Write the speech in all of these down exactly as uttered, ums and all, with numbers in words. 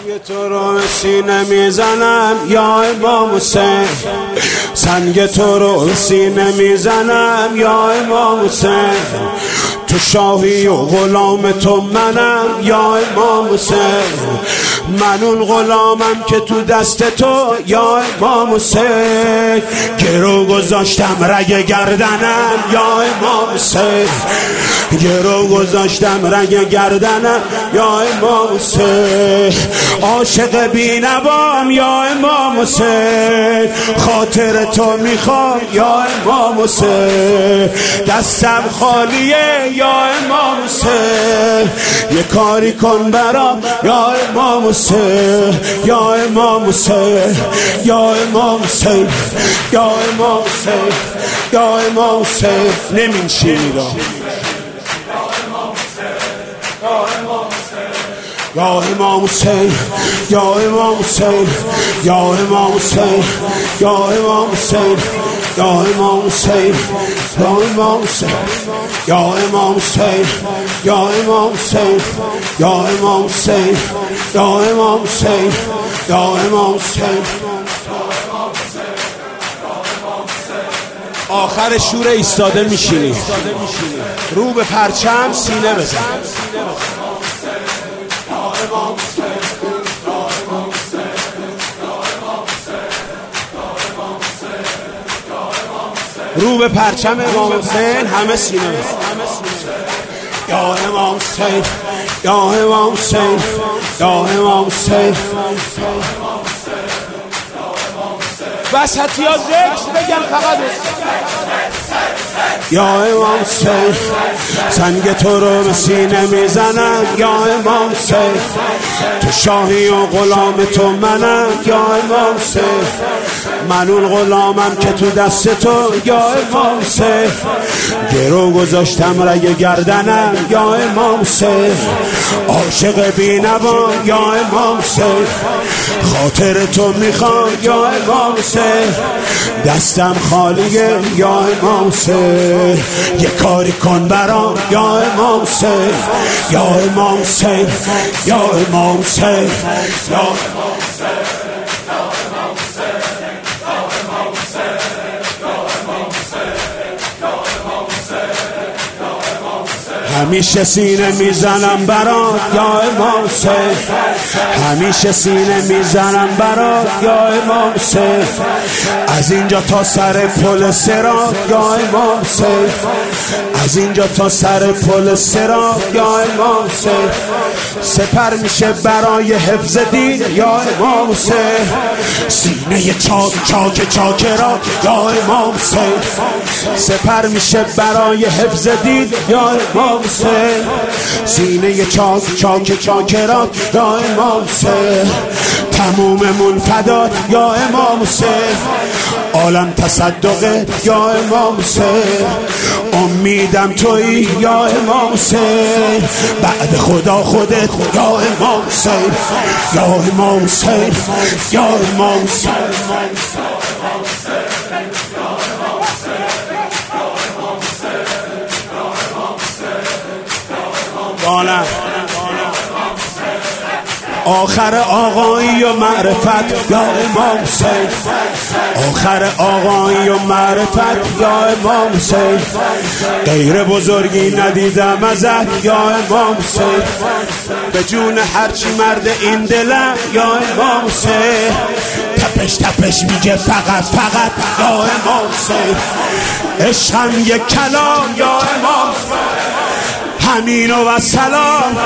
سنگ تو رو سینه میزنم یا امام حسین، سنگ تو رو سینه میزنم یا امام حسین، تو شاهی و غلام تو منم یا امام حسین، من اون غلامم که تو دست تو یا امام حسین، گرو گذاشتم رگ گردنم یا امام حسین، گرو گذاشتم رگ گردنم یا امام حسین، عاشق بینوام یا امام حسین، خاطر تو میخوام یا امام حسین، دستم خالیه یا امام حسین، یه کاری کن برام یا امام حسین، یا امام حسین، یا امام حسین، یا امام حسین، یا امام حسین، نمین شیرا یا امام حسین، یا امام حسین، یا امام حسین، یا امام حسین، یا امام حسین، یا امام حسین، یا امام حسین، یا امام حسین، یا امام حسین، یا امام حسین، یا امام حسین. آخر شور ایستاده میشینی، رو به پرچم سینه بزن. رو به پرچم امام حسین همه سینه یا امام حسین، یا امام حسین، یا امام حسین. وسطی ها ذکر بگم فقط یا امام حسین، سنگ تو رو به سینه میزنم یا امام حسین، تو شاهی و غلام تو منم یا امام حسین، من اون غلامم که تو دست تو یا امام حسین، گرو گذاشتم رگ گردنم یا امام حسین، عاشق بینوام یا امام حسین، خاطر تو میخوام یا امام حسین، دستم خالیه یا امام حسین، یه کاری کن برام یا امام حسین، یا امام حسین، یا امام حسین، یا امام حسین. همیشه سینه میزنم برات یا امام حسین، همیشه سینه میزنم برات یا امام حسین، از اینجا تا سر پل صراط یا امام حسین، از اینجا تا سر پل صراط یا امام حسین، سپر میشه برای حفظ دین یا امام حسین، سینه چاک چاک چاکرات یا امام حسین، سپر میشه برای حفظ دین یا امام حسین، سینه چاک چاک چاکرات یا امام حسین، تموممون فدا یا امام حسین، عالم تصدقه یا امام حسین، امیدم تویی یا امام حسین، بعد خدا خودت یا امام حسین، یا امام حسین، یا امام حسین. آخر آقایی و معرفت یا امام حسین، آخر آقایی و معرفت یا امام حسین، غیر بزرگی ندیدم ازت یا امام حسین، به جون هرچی مرد این دلم یا امام حسین، تپش تپش میگه فقط فقط یا امام حسین، عشقم یک کلام یا امام حسین، همین و سلام،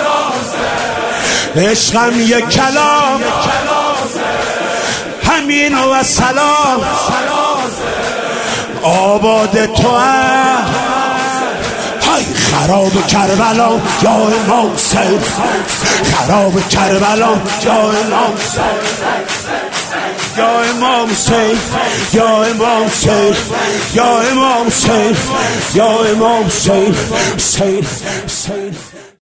عشقم یک کلام، همین و سلام، آباد تو هم های خراب کربلا یا امام حسین، خراب کربلا یا امام حسین، یا امام حسین، یا امام حسین، یا امام حسین، یا امام حسین، حسین حسین.